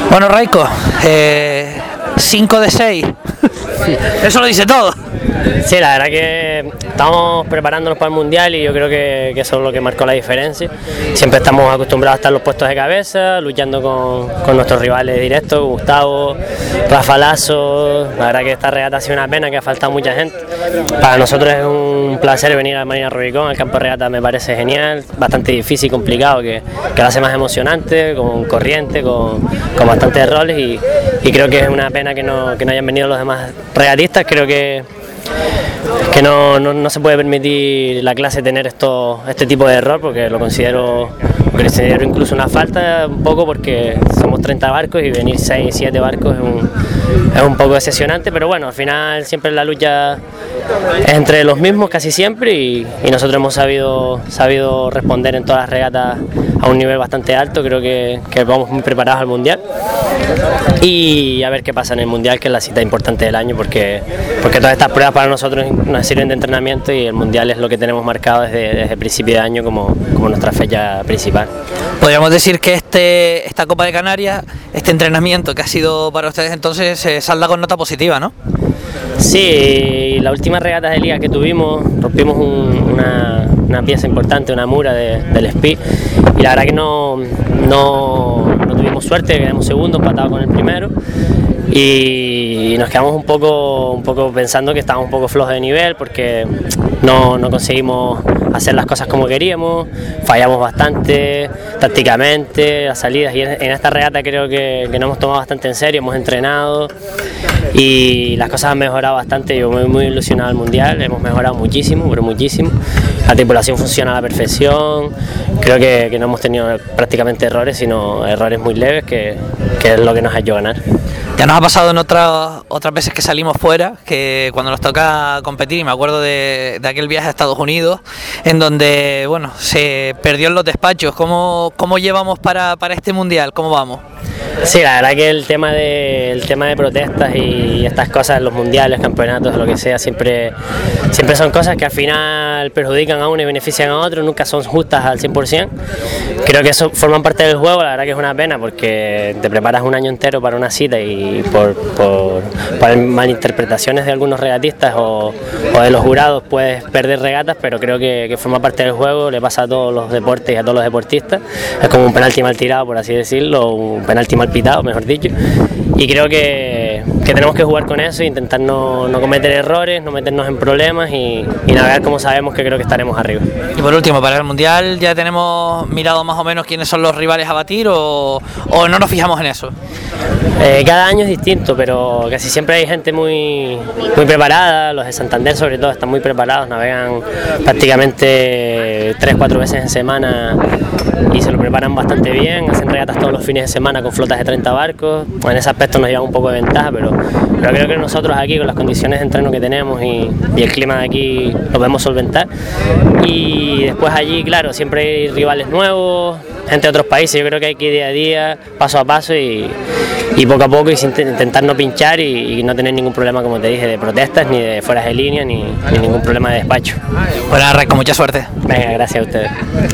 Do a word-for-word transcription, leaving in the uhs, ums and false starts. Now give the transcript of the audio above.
Bueno, Raiko, eh, cinco de seis. Eso lo dice todo. Sí, la verdad que estamos preparándonos para el Mundial y yo creo que, que eso es lo que marcó la diferencia. Siempre estamos acostumbrados a estar en los puestos de cabeza, luchando con, con nuestros rivales directos, Gustavo, Rafa Lasso. La verdad que esta regata ha sido una pena, que ha faltado mucha gente. Para nosotros es un placer venir a Marina Rubicón, el campo de regata me parece genial, bastante difícil y complicado, que, que lo hace más emocionante, con corriente, con, con bastantes roles y, y creo que es una pena que no, que no hayan venido los demás regatistas. Creo que que no, no, no se puede permitir la clase tener esto, este tipo de error, porque lo considero, lo considero incluso una falta, un poco, porque somos treinta barcos y venir seis, siete barcos es un, es un poco decepcionante, pero bueno, al final siempre la lucha es entre los mismos casi siempre y, y nosotros hemos sabido, sabido responder en todas las regatas a un nivel bastante alto. Creo que, que vamos muy preparados al Mundial y a ver qué pasa en el Mundial, que es la cita importante del año, porque, porque todas estas pruebas para nosotros nos sirven de entrenamiento y el Mundial es lo que tenemos marcado desde, desde el principio de año como, como nuestra fecha principal. Podríamos decir que este, esta Copa de Canarias, este entrenamiento que ha sido para ustedes entonces, se salda con nota positiva, ¿no? Sí, la última regata de liga que tuvimos rompimos un, una, una pieza importante, una mura de, del Speed, y la verdad que no, no, no tuvimos suerte, quedamos segundos, empatados con el primero, y nos quedamos un poco, un poco pensando que estábamos un poco flojos de nivel porque no, no conseguimos hacer las cosas como queríamos, fallamos bastante tácticamente, las salidas, y en, en esta regata creo que, que nos hemos tomado bastante en serio, hemos entrenado y las cosas han mejorado bastante. Yo muy, muy ilusionado al Mundial, hemos mejorado muchísimo, pero muchísimo. La tripulación funciona a la perfección, creo que, que no hemos tenido prácticamente errores, sino errores muy leves, que, que es lo que nos ha hecho ganar. Ya nos ha pasado en otras otras veces que salimos fuera, que cuando nos toca competir, y me acuerdo de, de aquel viaje a Estados Unidos, en donde bueno se perdió en los despachos. ¿Cómo, cómo llevamos para, para este Mundial? ¿Cómo vamos? Sí, la verdad que el tema de, el tema de protestas y estas cosas, los mundiales, campeonatos, lo que sea, siempre, siempre son cosas que al final perjudican a uno y benefician a otro, nunca son justas al cien por ciento. Creo que eso forma parte del juego, la verdad que es una pena porque te preparas un año entero para una cita y por, por, por malinterpretaciones de algunos regatistas o, o de los jurados puedes perder regatas, pero creo que, que forma parte del juego, le pasa a todos los deportes y a todos los deportistas. Es como un penalti mal tirado, por así decirlo, un penalti mal pitado, mejor dicho, y creo que, que tenemos que jugar con eso e intentar no, no cometer errores, no meternos en problemas y, y navegar como sabemos, que creo que estaremos arriba. Y por último, para el Mundial, ¿ya tenemos mirado más o menos quiénes son los rivales a batir o, o no nos fijamos en eso? Eh, cada año es distinto, pero casi siempre hay gente muy, muy preparada. Los de Santander sobre todo están muy preparados, navegan prácticamente tres, cuatro veces en semana y se lo preparan bastante bien, hacen regatas todos los fines de semana con flotas de treinta barcos. En ese aspecto nos lleva un poco de ventaja, pero, pero creo que nosotros aquí, con las condiciones de entreno que tenemos y, y el clima de aquí, lo podemos solventar. Y después allí, claro, siempre hay rivales nuevos, gente de otros países. Yo creo que hay que ir día a día, paso a paso y, y poco a poco, y sin intentar no pinchar y, y no tener ningún problema, como te dije, de protestas, ni de fueras de línea, ni, ni ningún problema de despacho. Bueno, Raiko, mucha suerte. Venga, gracias a ustedes.